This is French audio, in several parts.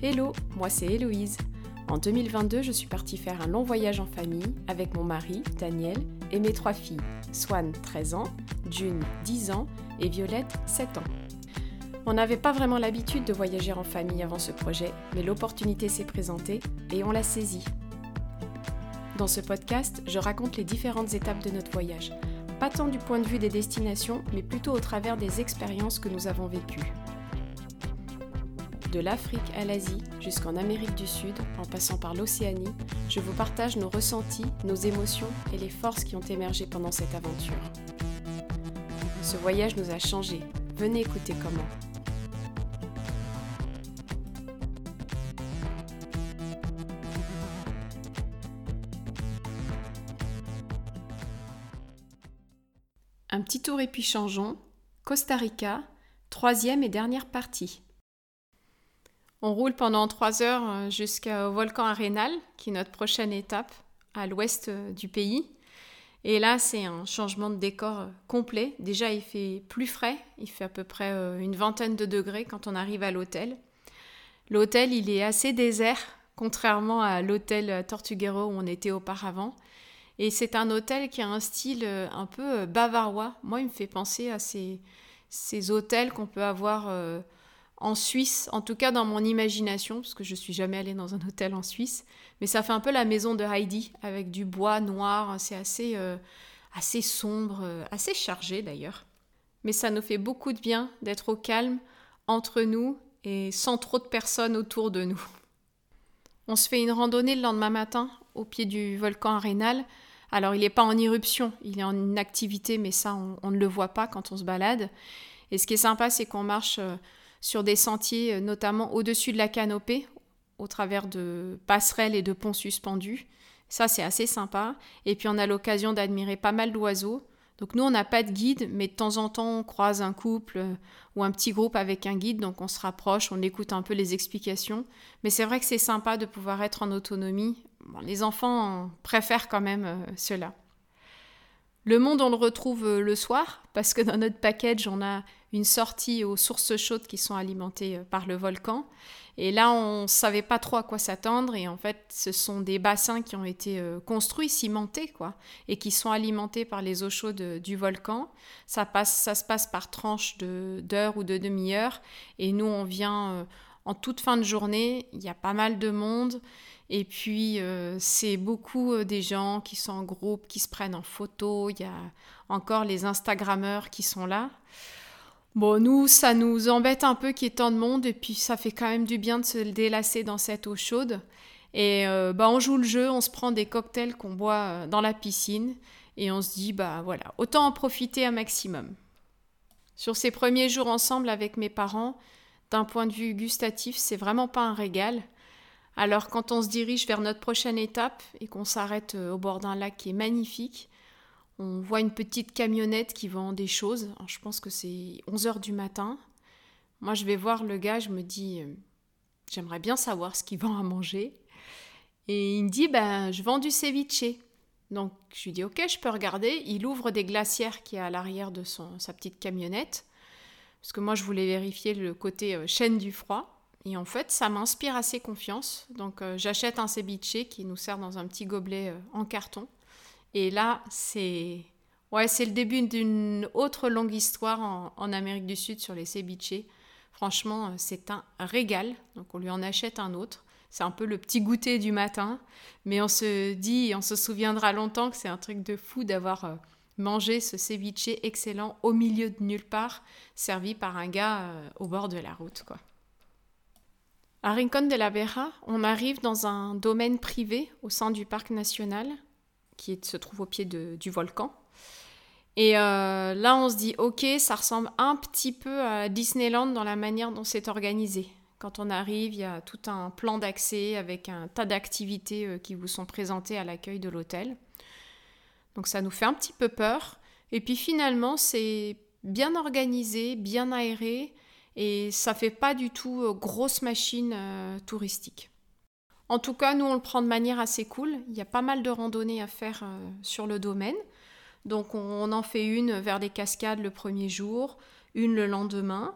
Hello, moi c'est Héloïse. En 2022, je suis partie faire un long voyage en famille avec mon mari, Daniel, et mes 3 filles, Swan, 13 ans, June, 10 ans et Violette, 7 ans. On n'avait pas vraiment l'habitude de voyager en famille avant ce projet, mais l'opportunité s'est présentée et on l'a saisie. Dans ce podcast, je raconte les différentes étapes de notre voyage, pas tant du point de vue des destinations, mais plutôt au travers des expériences que nous avons vécues. De l'Afrique à l'Asie jusqu'en Amérique du Sud, en passant par l'Océanie, je vous partage nos ressentis, nos émotions et les forces qui ont émergé pendant cette aventure. Ce voyage nous a changés. Venez écouter comment. Un petit tour et puis changeons. Costa Rica, 3e et dernière partie. On roule pendant 3 heures jusqu'au volcan Arenal, qui est notre prochaine étape, à l'ouest du pays. Et là, c'est un changement de décor complet. Déjà, il fait plus frais. Il fait à peu près une vingtaine de degrés quand on arrive à l'hôtel. L'hôtel, il est assez désert, contrairement à l'hôtel Tortuguero où on était auparavant. Et c'est un hôtel qui a un style un peu bavarois. Moi, il me fait penser à ces hôtels qu'on peut avoir en Suisse, en tout cas dans mon imagination, parce que je ne suis jamais allée dans un hôtel en Suisse. Mais ça fait un peu la maison de Heidi, avec du bois noir. C'est assez sombre, assez chargé d'ailleurs. Mais ça nous fait beaucoup de bien d'être au calme, entre nous, et sans trop de personnes autour de nous. On se fait une randonnée le lendemain matin, au pied du volcan Arenal. Alors, il n'est pas en éruption, il est en activité, mais ça, on ne le voit pas quand on se balade. Et ce qui est sympa, c'est qu'on marche sur des sentiers, notamment au-dessus de la canopée, au travers de passerelles et de ponts suspendus. Ça, c'est assez sympa. Et puis, on a l'occasion d'admirer pas mal d'oiseaux. Donc, nous, on n'a pas de guide, mais de temps en temps, on croise un couple ou un petit groupe avec un guide. Donc, on se rapproche, on écoute un peu les explications. Mais c'est vrai que c'est sympa de pouvoir être en autonomie. Bon, les enfants préfèrent quand même cela. Le monde, on le retrouve le soir, parce que dans notre package, on a une sortie aux sources chaudes qui sont alimentées par le volcan. Et là, on ne savait pas trop à quoi s'attendre. Et en fait, ce sont des bassins qui ont été construits, cimentés, quoi, et qui sont alimentés par les eaux chaudes du volcan. Ça se passe par tranches d'heures ou de demi-heures. Et nous, on vient en toute fin de journée. Il y a pas mal de monde. Et puis, c'est beaucoup des gens qui sont en groupe, qui se prennent en photo. Il y a encore les Instagrammeurs qui sont là. Bon, nous, ça nous embête un peu qu'il y ait tant de monde. Et puis, ça fait quand même du bien de se délasser dans cette eau chaude. Et on joue le jeu, on se prend des cocktails qu'on boit dans la piscine. Et on se dit, voilà, autant en profiter un maximum. Sur ces premiers jours ensemble avec mes parents, d'un point de vue gustatif, c'est vraiment pas un régal. Alors quand on se dirige vers notre prochaine étape et qu'on s'arrête au bord d'un lac qui est magnifique, on voit une petite camionnette qui vend des choses. Alors, je pense que c'est 11h du matin. Moi, je vais voir le gars, je me dis, j'aimerais bien savoir ce qu'il vend à manger. Et il me dit, je vends du ceviche. Donc je lui dis, ok, je peux regarder. Il ouvre des glacières qui est à l'arrière de sa petite camionnette. Parce que moi, je voulais vérifier le côté chaîne du froid. Et en fait, ça m'inspire assez confiance. Donc, j'achète un ceviche qui nous sert dans un petit gobelet en carton. Et là, c'est le début d'une autre longue histoire en Amérique du Sud sur les ceviches. Franchement, c'est un régal. Donc, on lui en achète un autre. C'est un peu le petit goûter du matin. Mais on se souviendra longtemps que c'est un truc de fou d'avoir mangé ce ceviche excellent au milieu de nulle part, servi par un gars au bord de la route, quoi. À Rincón de la Vieja, on arrive dans un domaine privé au sein du parc national qui se trouve au pied du volcan. Et là, on se dit, ok, ça ressemble un petit peu à Disneyland dans la manière dont c'est organisé. Quand on arrive, il y a tout un plan d'accès avec un tas d'activités qui vous sont présentées à l'accueil de l'hôtel. Donc ça nous fait un petit peu peur. Et puis finalement, c'est bien organisé, bien aéré. Et ça fait pas du tout grosse machine touristique. En tout cas, nous, on le prend de manière assez cool. Il y a pas mal de randonnées à faire sur le domaine. Donc, on en fait une vers les cascades le premier jour, une le lendemain.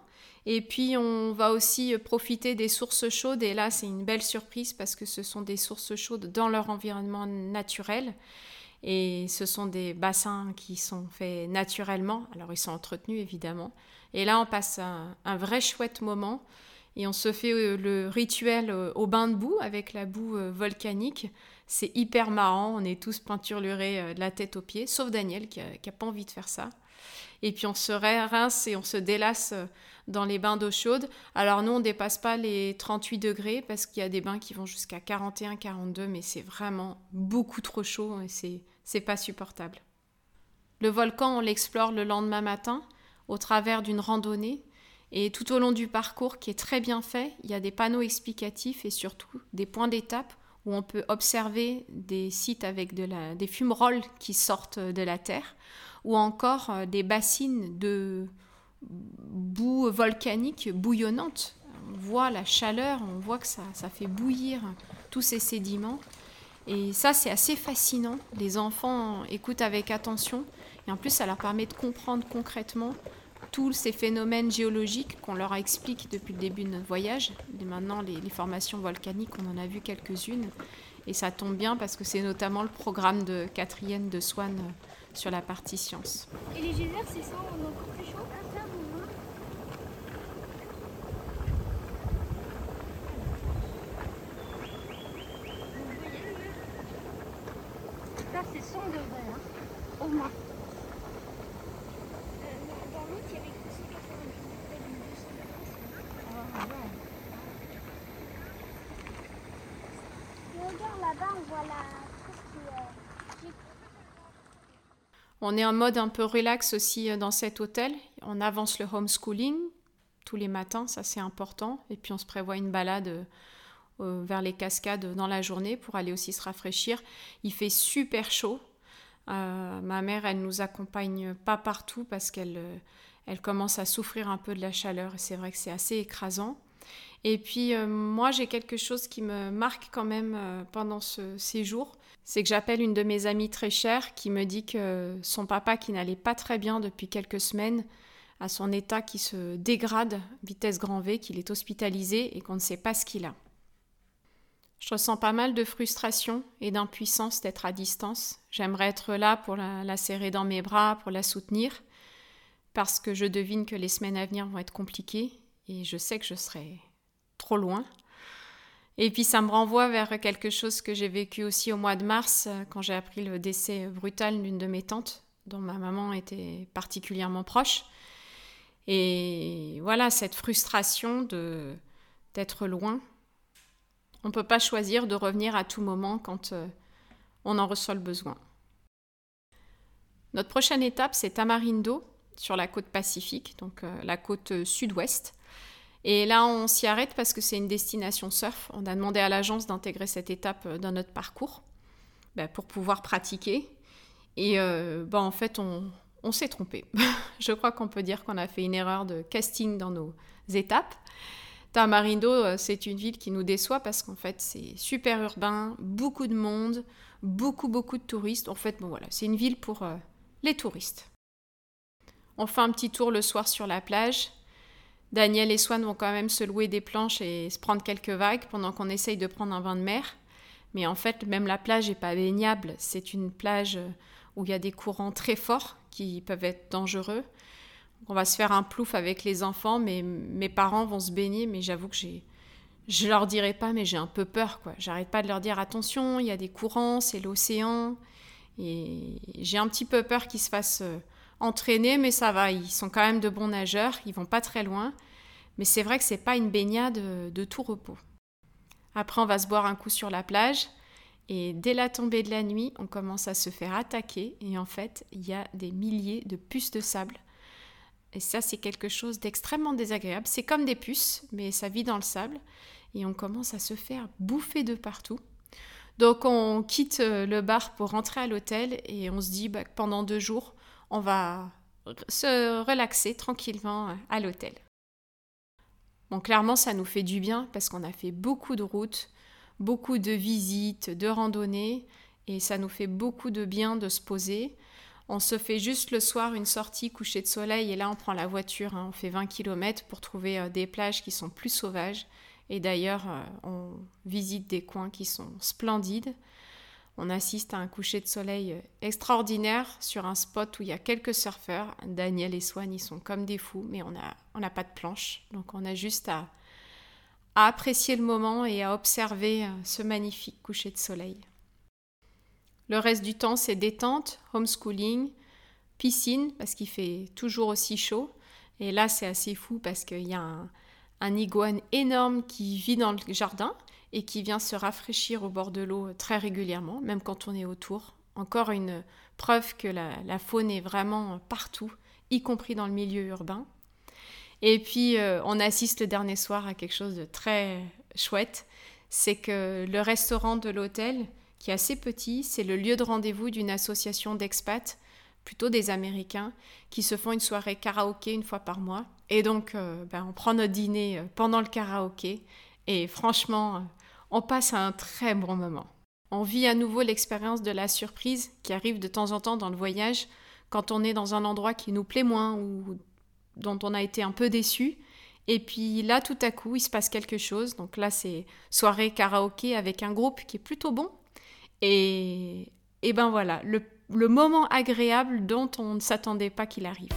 Et puis on va aussi profiter des sources chaudes et là c'est une belle surprise parce que ce sont des sources chaudes dans leur environnement naturel et ce sont des bassins qui sont faits naturellement, alors ils sont entretenus évidemment. Et là on passe un vrai chouette moment et on se fait le rituel au bain de boue avec la boue volcanique. C'est hyper marrant, on est tous peinturlurés de la tête aux pieds, sauf Daniel qui a pas envie de faire ça. Et puis on se rince et on se délasse dans les bains d'eau chaude. Alors nous, on ne dépasse pas les 38 degrés parce qu'il y a des bains qui vont jusqu'à 41, 42, mais c'est vraiment beaucoup trop chaud et c'est pas supportable. Le volcan, on l'explore le lendemain matin au travers d'une randonnée. Et tout au long du parcours, qui est très bien fait, il y a des panneaux explicatifs et surtout des points d'étape où on peut observer des sites avec des fumerolles qui sortent de la terre, ou encore des bassines de boue volcanique bouillonnante. On voit la chaleur, on voit que ça fait bouillir tous ces sédiments. Et ça, c'est assez fascinant. Les enfants écoutent avec attention. Et en plus, ça leur permet de comprendre concrètement tous ces phénomènes géologiques qu'on leur explique depuis le début de notre voyage. Et maintenant, les formations volcaniques, on en a vu quelques-unes. Et ça tombe bien parce que c'est notamment le programme de 4e de Swan sur la partie sciences. Et les geysers, c'est ça, on est encore plus chaud. Ça, c'est 100 degrés, hein, au moins. Dans l'autre, il y avait 290 degrés. Ah, ouais. Et regarde là-bas, on voit la truc qui... On est en mode un peu relax aussi dans cet hôtel. On avance le homeschooling tous les matins, ça c'est important. Et puis on se prévoit une balade vers les cascades dans la journée pour aller aussi se rafraîchir. Il fait super chaud. Ma mère, elle nous accompagne pas partout parce qu'elle commence à souffrir un peu de la chaleur. Et c'est vrai que c'est assez écrasant. Et puis moi, j'ai quelque chose qui me marque quand même pendant ce séjour. C'est que j'appelle une de mes amies très chères qui me dit que son papa, qui n'allait pas très bien depuis quelques semaines, a son état qui se dégrade, vitesse grand V, qu'il est hospitalisé et qu'on ne sait pas ce qu'il a. Je ressens pas mal de frustration et d'impuissance d'être à distance. J'aimerais être là pour la serrer dans mes bras, pour la soutenir, parce que je devine que les semaines à venir vont être compliquées et je sais que je serai trop loin. Et puis ça me renvoie vers quelque chose que j'ai vécu aussi au mois de mars, quand j'ai appris le décès brutal d'une de mes tantes, dont ma maman était particulièrement proche. Et voilà, cette frustration d'être loin. On ne peut pas choisir de revenir à tout moment quand on en ressent le besoin. Notre prochaine étape, c'est Tamarindo, sur la côte Pacifique, donc la côte sud-ouest. Et là, on s'y arrête parce que c'est une destination surf. On a demandé à l'agence d'intégrer cette étape dans notre parcours pour pouvoir pratiquer. Et en fait, on s'est trompé. Je crois qu'on peut dire qu'on a fait une erreur de casting dans nos étapes. Tamarindo, c'est une ville qui nous déçoit parce qu'en fait, c'est super urbain, beaucoup de monde, beaucoup de touristes. En fait, c'est une ville pour les touristes. On fait un petit tour le soir sur la plage. Daniel et Swan vont quand même se louer des planches et se prendre quelques vagues pendant qu'on essaye de prendre un bain de mer. Mais en fait, même la plage n'est pas baignable. C'est une plage où il y a des courants très forts qui peuvent être dangereux. On va se faire un plouf avec les enfants, mais mes parents vont se baigner, mais j'avoue que je leur dirai pas, mais j'ai un peu peur, quoi. J'arrête pas de leur dire attention, il y a des courants, c'est l'océan. Et j'ai un petit peu peur qu'ils se fassent entraîner, mais ça va, ils sont quand même de bons nageurs, ils vont pas très loin. Mais c'est vrai que c'est pas une baignade de tout repos. Après, on va se boire un coup sur la plage. Et dès la tombée de la nuit, on commence à se faire attaquer. Et en fait, il y a des milliers de puces de sable. Et ça, c'est quelque chose d'extrêmement désagréable. C'est comme des puces, mais ça vit dans le sable. Et on commence à se faire bouffer de partout. Donc, on quitte le bar pour rentrer à l'hôtel. Et on se dit que pendant 2 jours, on va se relaxer tranquillement à l'hôtel. Bon, clairement, ça nous fait du bien parce qu'on a fait beaucoup de routes, beaucoup de visites, de randonnées. Et ça nous fait beaucoup de bien de se poser. On se fait juste le soir une sortie coucher de soleil et là on prend la voiture, on fait 20 km pour trouver des plages qui sont plus sauvages. Et d'ailleurs, on visite des coins qui sont splendides. On assiste à un coucher de soleil extraordinaire sur un spot où il y a quelques surfeurs. Daniel et Swan, ils sont comme des fous, mais on n'a pas de planche. Donc on a juste à apprécier le moment et à observer ce magnifique coucher de soleil. Le reste du temps, c'est détente, homeschooling, piscine, parce qu'il fait toujours aussi chaud. Et là, c'est assez fou parce qu'il y a un iguane énorme qui vit dans le jardin et qui vient se rafraîchir au bord de l'eau très régulièrement, même quand on est autour. Encore une preuve que la faune est vraiment partout, y compris dans le milieu urbain. Et puis, on assiste le dernier soir à quelque chose de très chouette. C'est que le restaurant de l'hôtel, qui est assez petit, c'est le lieu de rendez-vous d'une association d'expats, plutôt des Américains, qui se font une soirée karaoké une fois par mois. Et donc, on prend notre dîner pendant le karaoké. Et franchement, on passe un très bon moment. On vit à nouveau l'expérience de la surprise qui arrive de temps en temps dans le voyage, quand on est dans un endroit qui nous plaît moins ou dont on a été un peu déçu. Et puis là, tout à coup, il se passe quelque chose. Donc là, c'est soirée karaoké avec un groupe qui est plutôt bon. Et ben voilà, le moment agréable dont on ne s'attendait pas qu'il arrive.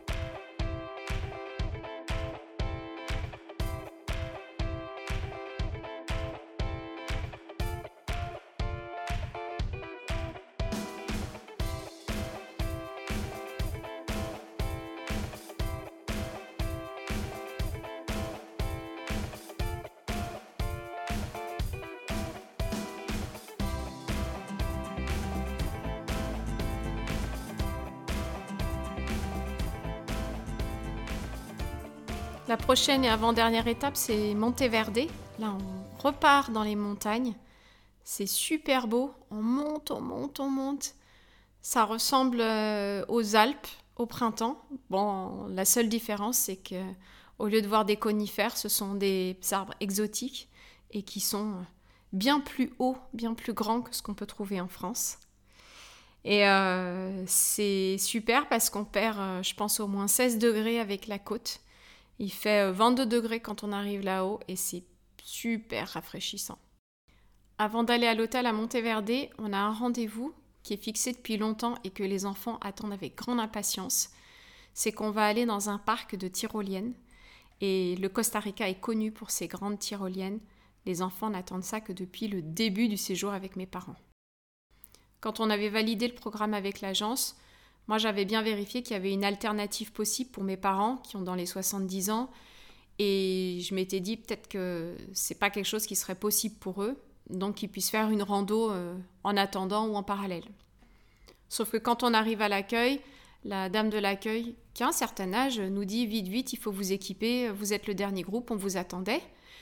La prochaine et avant-dernière étape, c'est Monteverde. Là, on repart dans les montagnes. C'est super beau. On monte, on monte, on monte. Ça ressemble aux Alpes au printemps. Bon, la seule différence, c'est que au lieu de voir des conifères, ce sont des arbres exotiques et qui sont bien plus hauts, bien plus grands que ce qu'on peut trouver en France. Et c'est super parce qu'on perd, je pense, au moins 16 degrés avec la côte. Il fait 22 degrés quand on arrive là-haut et c'est super rafraîchissant. Avant d'aller à l'hôtel à Monteverde, on a un rendez-vous qui est fixé depuis longtemps et que les enfants attendent avec grande impatience. C'est qu'on va aller dans un parc de tyroliennes. Et le Costa Rica est connu pour ses grandes tyroliennes. Les enfants n'attendent ça que depuis le début du séjour avec mes parents. Quand on avait validé le programme avec l'agence, moi, j'avais bien vérifié qu'il y avait une alternative possible pour mes parents qui ont dans les 70 ans. Et je m'étais dit peut-être que c'est pas quelque chose qui serait possible pour eux. Donc, qu'ils puissent faire une rando en attendant ou en parallèle. Sauf que quand on arrive à l'accueil, la dame de l'accueil, qui a un certain âge, nous dit « Vite, vite, il faut vous équiper. Vous êtes le dernier groupe, on vous attendait. »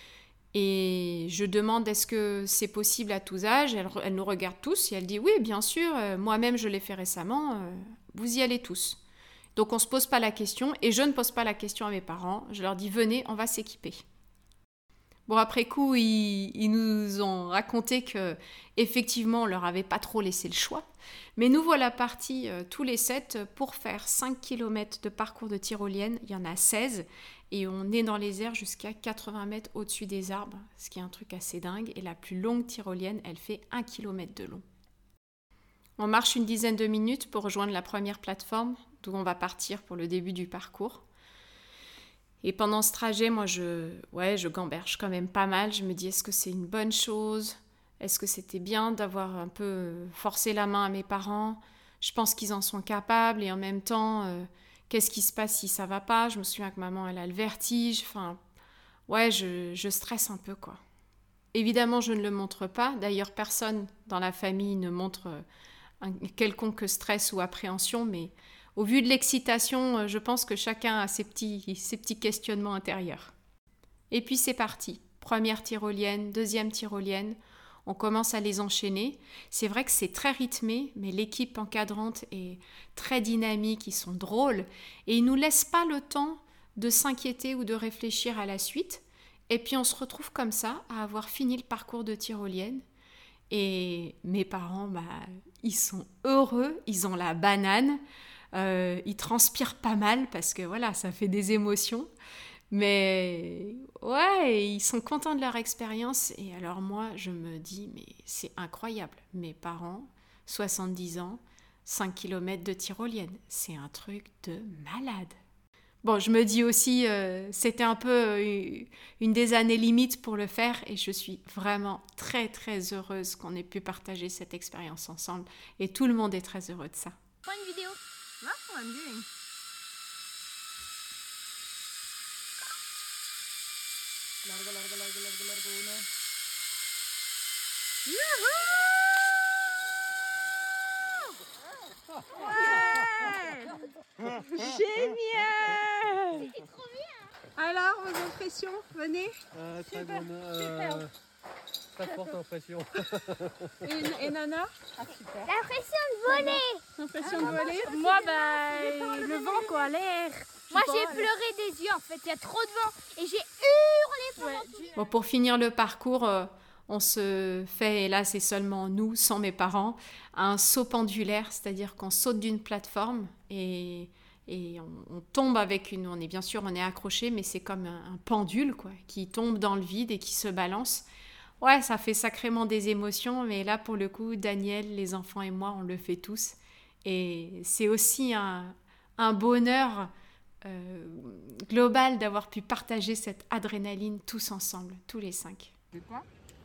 Et je demande est-ce que c'est possible à tous âges. Elle nous regarde tous et elle dit « Oui, bien sûr, moi-même je l'ai fait récemment. Vous y allez tous. » Donc on ne se pose pas la question et je ne pose pas la question à mes parents. Je leur dis venez, on va s'équiper. Bon, après coup, ils nous ont raconté que effectivement on leur avait pas trop laissé le choix. Mais nous voilà partis tous les 7 pour faire 5 km de parcours de tyrolienne. Il y en a 16 et on est dans les airs jusqu'à 80 mètres au-dessus des arbres, ce qui est un truc assez dingue. Et la plus longue tyrolienne, elle fait 1 km de long. On marche une dizaine de minutes pour rejoindre la première plateforme d'où on va partir pour le début du parcours. Et pendant ce trajet, moi, je gamberge quand même pas mal. Je me dis, est-ce que c'est une bonne chose ? Est-ce que c'était bien d'avoir un peu forcé la main à mes parents ? Je pense qu'ils en sont capables et en même temps, qu'est-ce qui se passe si ça va pas ? Je me souviens que maman, elle a le vertige. Enfin, ouais, je stresse un peu, quoi. Évidemment, je ne le montre pas. D'ailleurs, personne dans la famille ne montre un quelconque stress ou appréhension, mais au vu de l'excitation, je pense que chacun a ses petits questionnements intérieurs. Et puis c'est parti. Première tyrolienne, deuxième tyrolienne. On commence à les enchaîner. C'est vrai que c'est très rythmé, mais l'équipe encadrante est très dynamique, ils sont drôles. Et ils ne nous laissent pas le temps de s'inquiéter ou de réfléchir à la suite. Et puis on se retrouve comme ça, à avoir fini le parcours de tyrolienne. Et mes parents, ils sont heureux, ils ont la banane, ils transpirent pas mal parce que voilà, ça fait des émotions. Mais ouais, ils sont contents de leur expérience. Et alors moi, je me dis, mais c'est incroyable. Mes parents, 70 ans, 5 kilomètres de tyrolienne. C'est un truc de malade. Bon, je me dis aussi, c'était un peu une des années limites pour le faire et je suis vraiment très très heureuse qu'on ait pu partager cette expérience ensemble et tout le monde est très heureux de ça. Prends une vidéo. That's what I'm doing. Génial! C'est trop bien. Alors, vos impressions, venez. Très bonne. Très forte impression. Et Nana? L'impression de voler. L'impression de voler? Moi, le vent, quoi, l'air. Moi, j'ai pleuré des yeux, en fait. Il y a trop de vent. Et j'ai hurlé pendant tout. Bon, pour finir le parcours, on se fait, et là c'est seulement nous, sans mes parents, un saut pendulaire, c'est-à-dire qu'on saute d'une plateforme et on tombe avec une... On est accroché, mais c'est comme un pendule quoi, qui tombe dans le vide et qui se balance. Ouais, ça fait sacrément des émotions, mais là pour le coup, Daniel, les enfants et moi, on le fait tous. Et c'est aussi un bonheur global d'avoir pu partager cette adrénaline tous ensemble, tous les 5. C'est quoi?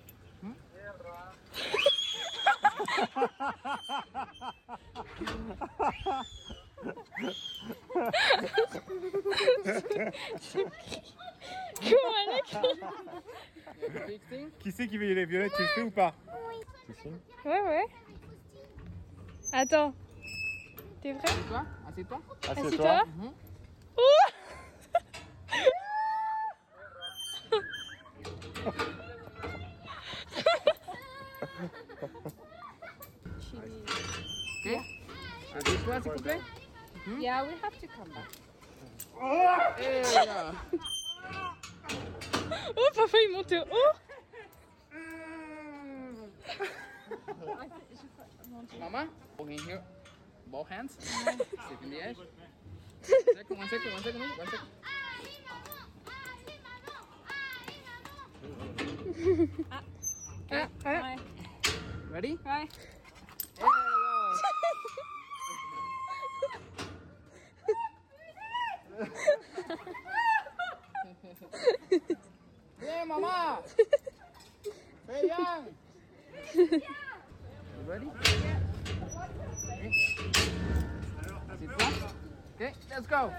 Qui c'est qui veut les violettes, tu le fais ou pas? Ouais. Attends. T'es prêt? Toi? Assieds-toi. Assieds-toi. Ok. Assieds-toi, s'il vous plaît. Yeah, we have to come back. Et là. Oh, papa, il monte haut. Mama, walk in here. Both hands. Sit in the edge. One second. Ready? Ouais. Et là. Bien, maman. Très bien. You ready? Assieds-toi. Ok, let's go.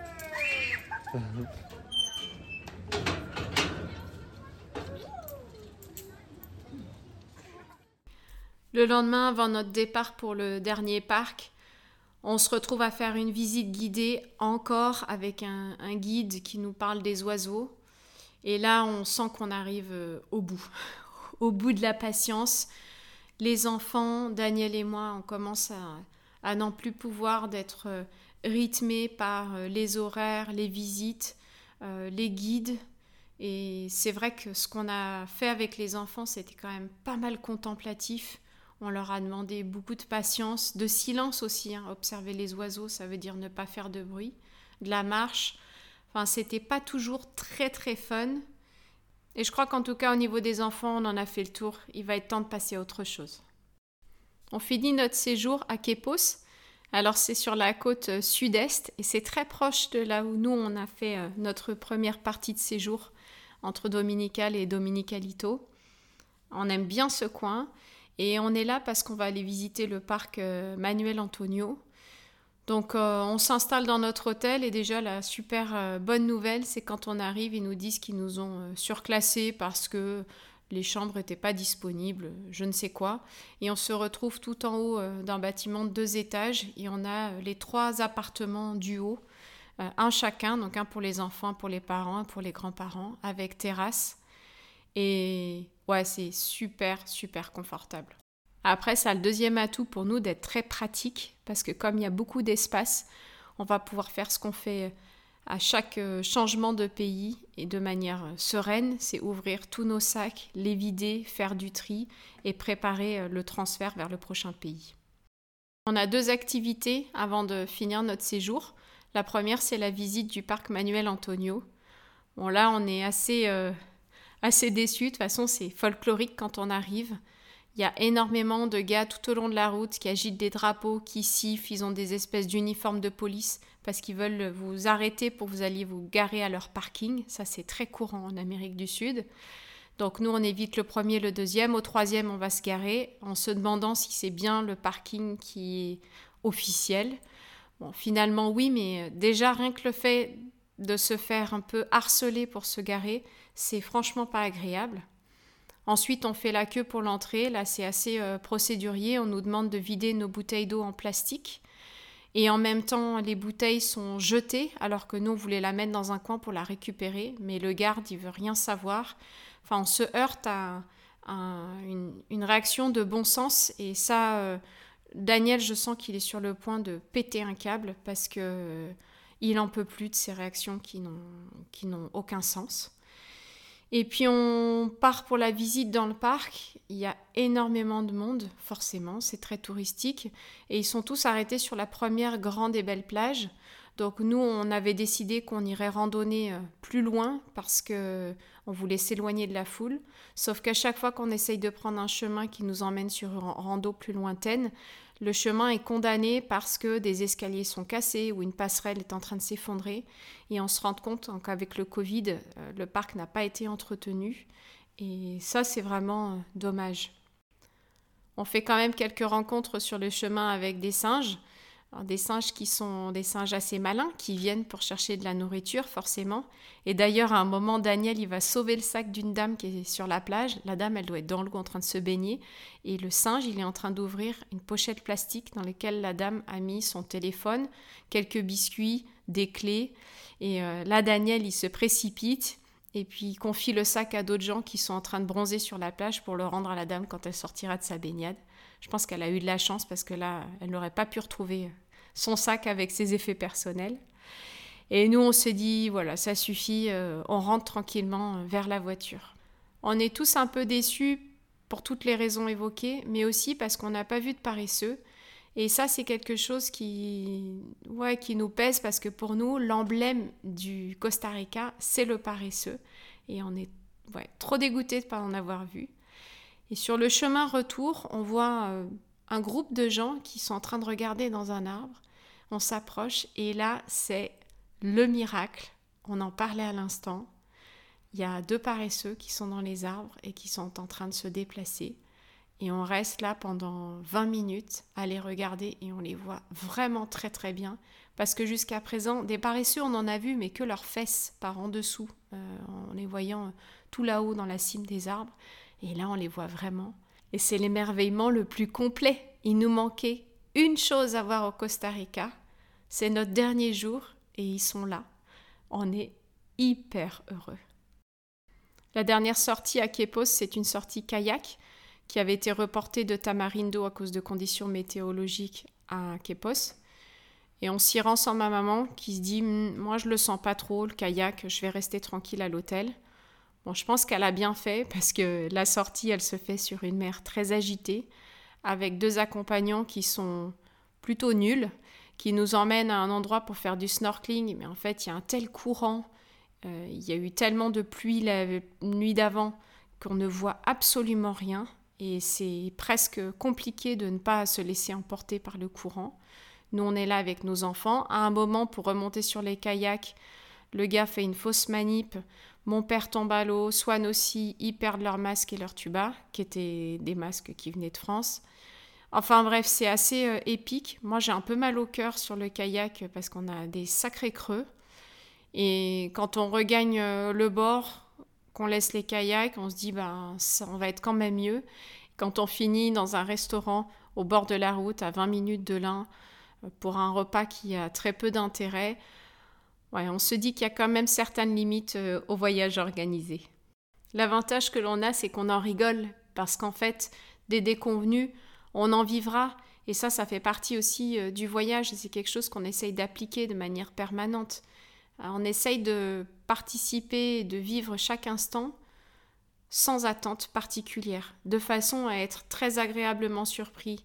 Le lendemain, avant notre départ pour le dernier parc, on se retrouve à faire une visite guidée encore avec un guide qui nous parle des oiseaux. Et là, on sent qu'on arrive au bout de la patience. Les enfants, Daniel et moi, on commence à n'en plus pouvoir d'être rythmés par les horaires, les visites, les guides. Et c'est vrai que ce qu'on a fait avec les enfants, c'était quand même pas mal contemplatif. On leur a demandé beaucoup de patience, de silence aussi. Observer les oiseaux, ça veut dire ne pas faire de bruit. De la marche. Enfin, c'était pas toujours très très fun. Et je crois qu'en tout cas, au niveau des enfants, on en a fait le tour. Il va être temps de passer à autre chose. On finit notre séjour à Quepos. Alors, c'est sur la côte sud-est et c'est très proche de là où nous, on a fait notre première partie de séjour entre Dominical et Dominicalito. On aime bien ce coin. Et on est là parce qu'on va aller visiter le parc Manuel Antonio. Donc on s'installe dans notre hôtel et déjà la super bonne nouvelle, c'est quand on arrive, ils nous disent qu'ils nous ont surclassés parce que les chambres n'étaient pas disponibles, je ne sais quoi. Et on se retrouve tout en haut d'un bâtiment de 2 étages et on a les 3 appartements du haut, un chacun, donc un pour les enfants, pour les parents, un pour les grands-parents, avec terrasse. Et ouais, c'est super, super confortable. Après, ça a le deuxième atout pour nous d'être très pratique, parce que comme il y a beaucoup d'espace, on va pouvoir faire ce qu'on fait à chaque changement de pays et de manière sereine, c'est ouvrir tous nos sacs, les vider, faire du tri et préparer le transfert vers le prochain pays. On a 2 activités avant de finir notre séjour. La première, c'est la visite du parc Manuel Antonio. Bon, là, on est assez déçus. De toute façon, c'est folklorique quand on arrive. Il y a énormément de gars tout au long de la route qui agitent des drapeaux, qui sifflent. Ils ont des espèces d'uniformes de police parce qu'ils veulent vous arrêter pour que vous alliez vous garer à leur parking. Ça, c'est très courant en Amérique du Sud. Donc nous, on évite le premier, le deuxième. Au troisième, on va se garer en se demandant si c'est bien le parking qui est officiel. Bon, finalement, oui, mais déjà, rien que le fait de se faire un peu harceler pour se garer, c'est franchement pas agréable. Ensuite, on fait la queue pour l'entrée. Là, c'est assez procédurier. On nous demande de vider nos bouteilles d'eau en plastique. Et en même temps, les bouteilles sont jetées, alors que nous, on voulait la mettre dans un coin pour la récupérer. Mais le garde, il veut rien savoir. Enfin, on se heurte à une réaction de bon sens. Et ça, Daniel, je sens qu'il est sur le point de péter un câble parce que il n'en peut plus de ces réactions qui n'ont aucun sens. Et puis on part pour la visite dans le parc. Il y a énormément de monde, forcément, c'est très touristique. Et ils sont tous arrêtés sur la première grande et belle plage. Donc nous, on avait décidé qu'on irait randonner plus loin parce qu'on voulait s'éloigner de la foule. Sauf qu'à chaque fois qu'on essaye de prendre un chemin qui nous emmène sur une rando plus lointaine, le chemin est condamné parce que des escaliers sont cassés ou une passerelle est en train de s'effondrer. Et on se rend compte qu'avec le Covid, le parc n'a pas été entretenu. Et ça, c'est vraiment dommage. On fait quand même quelques rencontres sur le chemin avec des singes. Alors, des singes qui sont des singes assez malins, qui viennent pour chercher de la nourriture, forcément. Et d'ailleurs, à un moment, Daniel, il va sauver le sac d'une dame qui est sur la plage. La dame, elle doit être dans l'eau en train de se baigner. Et le singe, il est en train d'ouvrir une pochette plastique dans laquelle la dame a mis son téléphone, quelques biscuits, des clés. Et là, Daniel, il se précipite et puis il confie le sac à d'autres gens qui sont en train de bronzer sur la plage pour le rendre à la dame quand elle sortira de sa baignade. Je pense qu'elle a eu de la chance parce que là, elle n'aurait pas pu retrouver son sac avec ses effets personnels. Et nous, on s'est dit, voilà, ça suffit, on rentre tranquillement vers la voiture. On est tous un peu déçus pour toutes les raisons évoquées, mais aussi parce qu'on n'a pas vu de paresseux. Et ça, c'est quelque chose qui nous pèse parce que pour nous, l'emblème du Costa Rica, c'est le paresseux. Et on est trop dégoûtés de ne pas en avoir vu. Et sur le chemin retour, on voit un groupe de gens qui sont en train de regarder dans un arbre. On s'approche et là, c'est le miracle. On en parlait à l'instant. Il y a 2 paresseux qui sont dans les arbres et qui sont en train de se déplacer. Et on reste là pendant 20 minutes à les regarder et on les voit vraiment très très bien. Parce que jusqu'à présent, des paresseux, on en a vu, mais que leurs fesses par en dessous, en les voyant tout là-haut dans la cime des arbres. Et là, on les voit vraiment. Et c'est l'émerveillement le plus complet. Il nous manquait une chose à voir au Costa Rica. C'est notre dernier jour et ils sont là. On est hyper heureux. La dernière sortie à Quepos, c'est une sortie kayak qui avait été reportée de Tamarindo à cause de conditions météorologiques à Quepos. Et on s'y rend sans ma maman qui se dit « Moi, je le sens pas trop, le kayak, je vais rester tranquille à l'hôtel ». Bon, je pense qu'elle a bien fait parce que la sortie, elle se fait sur une mer très agitée avec 2 accompagnants qui sont plutôt nuls, qui nous emmènent à un endroit pour faire du snorkeling. Mais en fait, il y a un tel courant, il y a eu tellement de pluie la nuit d'avant qu'on ne voit absolument rien. Et c'est presque compliqué de ne pas se laisser emporter par le courant. Nous, on est là avec nos enfants. À un moment, pour remonter sur les kayaks, le gars fait une fausse manip. Mon père tombe à l'eau, Swan aussi, ils perdent leur masque et leur tuba, qui étaient des masques qui venaient de France. Enfin bref, c'est assez épique. Moi, j'ai un peu mal au cœur sur le kayak parce qu'on a des sacrés creux. Et quand on regagne le bord, qu'on laisse les kayaks, on se dit ça, on va être quand même mieux. Quand on finit dans un restaurant au bord de la route, à 20 minutes de l'un, pour un repas qui a très peu d'intérêt, on se dit qu'il y a quand même certaines limites au voyage organisé. L'avantage que l'on a, c'est qu'on en rigole, parce qu'en fait, des déconvenus, on en vivra, et ça fait partie aussi du voyage, et c'est quelque chose qu'on essaye d'appliquer de manière permanente. On essaye de participer, de vivre chaque instant sans attente particulière, de façon à être très agréablement surpris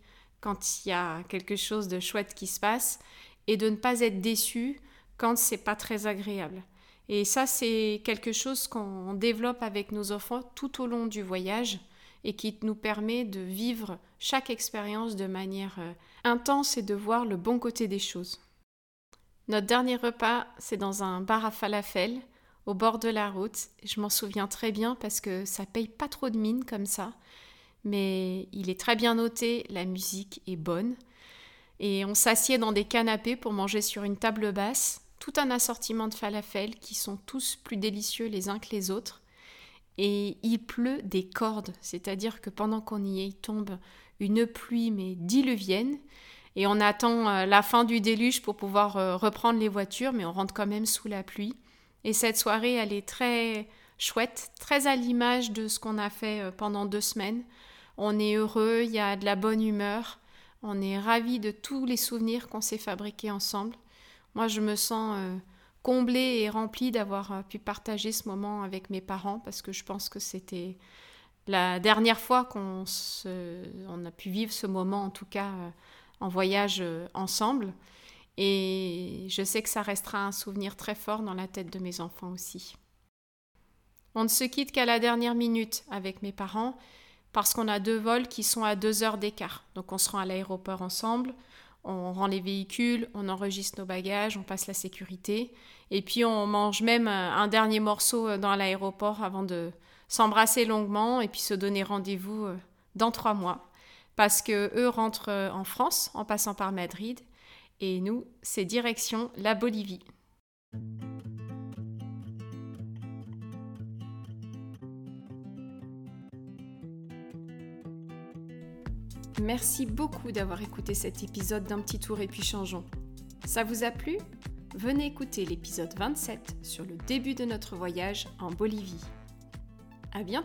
quand il y a quelque chose de chouette qui se passe et de ne pas être déçu quand c'est pas très agréable. Et ça, c'est quelque chose qu'on développe avec nos enfants tout au long du voyage et qui nous permet de vivre chaque expérience de manière intense et de voir le bon côté des choses. Notre dernier repas, c'est dans un bar à falafel, au bord de la route. Je m'en souviens très bien parce que ça paye pas trop de mine comme ça, mais il est très bien noté, la musique est bonne. Et on s'assied dans des canapés pour manger sur une table basse, tout un assortiment de falafels qui sont tous plus délicieux les uns que les autres. Et il pleut des cordes, c'est-à-dire que pendant qu'on y est, il tombe une pluie mais diluvienne. Et on attend la fin du déluge pour pouvoir reprendre les voitures, mais on rentre quand même sous la pluie. Et cette soirée, elle est très chouette, très à l'image de ce qu'on a fait pendant 2 semaines. On est heureux, il y a de la bonne humeur, on est ravis de tous les souvenirs qu'on s'est fabriqués ensemble. Moi, je me sens comblée et remplie d'avoir pu partager ce moment avec mes parents parce que je pense que c'était la dernière fois qu'on a pu vivre ce moment, en tout cas en voyage ensemble. Et je sais que ça restera un souvenir très fort dans la tête de mes enfants aussi. On ne se quitte qu'à la dernière minute avec mes parents parce qu'on a 2 vols qui sont à 2 heures d'écart. Donc on se rend à l'aéroport ensemble, on rend les véhicules, on enregistre nos bagages, on passe la sécurité et puis on mange même un dernier morceau dans l'aéroport avant de s'embrasser longuement et puis se donner rendez-vous dans 3 mois parce que eux rentrent en France en passant par Madrid et nous, c'est direction la Bolivie. Merci beaucoup d'avoir écouté cet épisode d'Un petit tour et puis changeons. Ça vous a plu ? Venez écouter l'épisode 27 sur le début de notre voyage en Bolivie. À bientôt !